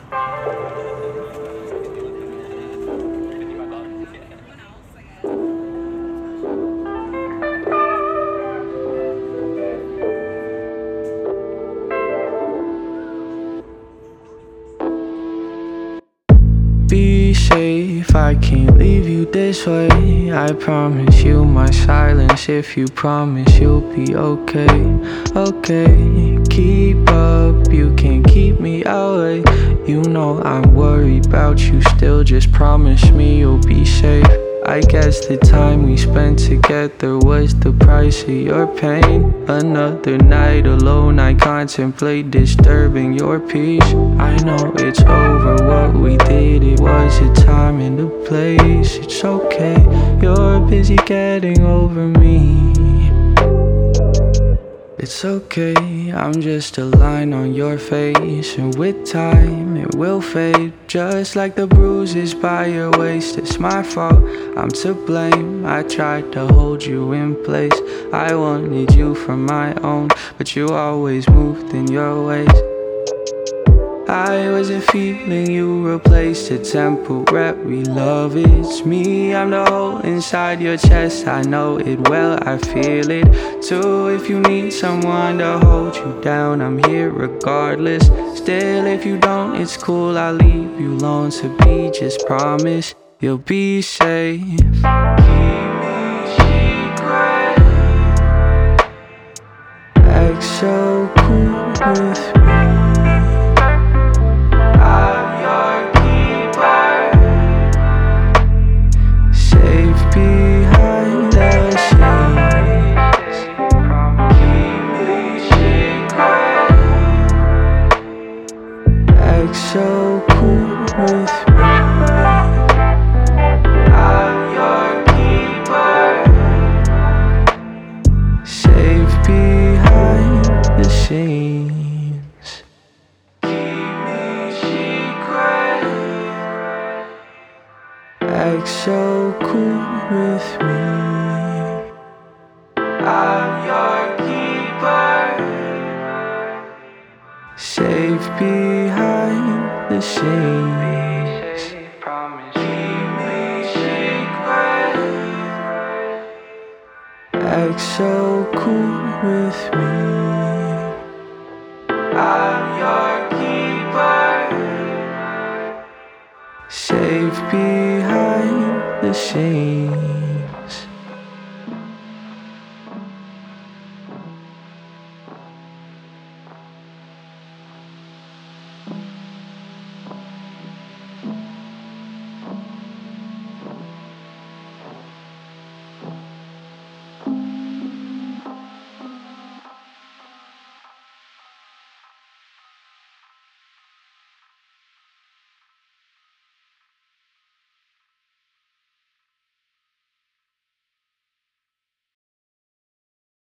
Be safe, I can't leave you this way. I promise you my silence if you promise you'll be okay. Okay, keep up, you can't keep me away. You know I'm worried about you still, just promise me you'll be safe. I guess the time we spent together was the price of your pain. Another night alone, I contemplate disturbing your peace. I know it's over what we did, it was a time and a place. It's okay, you're busy getting over me. It's okay, I'm just a line on your face, and with time it will fade. Just like the bruises by your waist, it's my fault, I'm to blame. I tried to hold you in place, I wanted you for my own, but you always moved in your ways. I wasn't feeling you, replaced a temporary love. It's me, I'm the hole inside your chest. I know it well, I feel it too. If you need someone to hold you down, I'm here regardless. Still, if you don't, it's cool, I'll leave you alone to be. Just promise you'll be safe. Keep me secret. Act so cool with me. So cool with me. I'm your keeper, safe behind the scenes. Keep me secret. Act so cool with me. I'm your keeper, safe behind the scenes. Promise keep me secret. Act so cool with me. I'm your keeper, safe behind the scenes.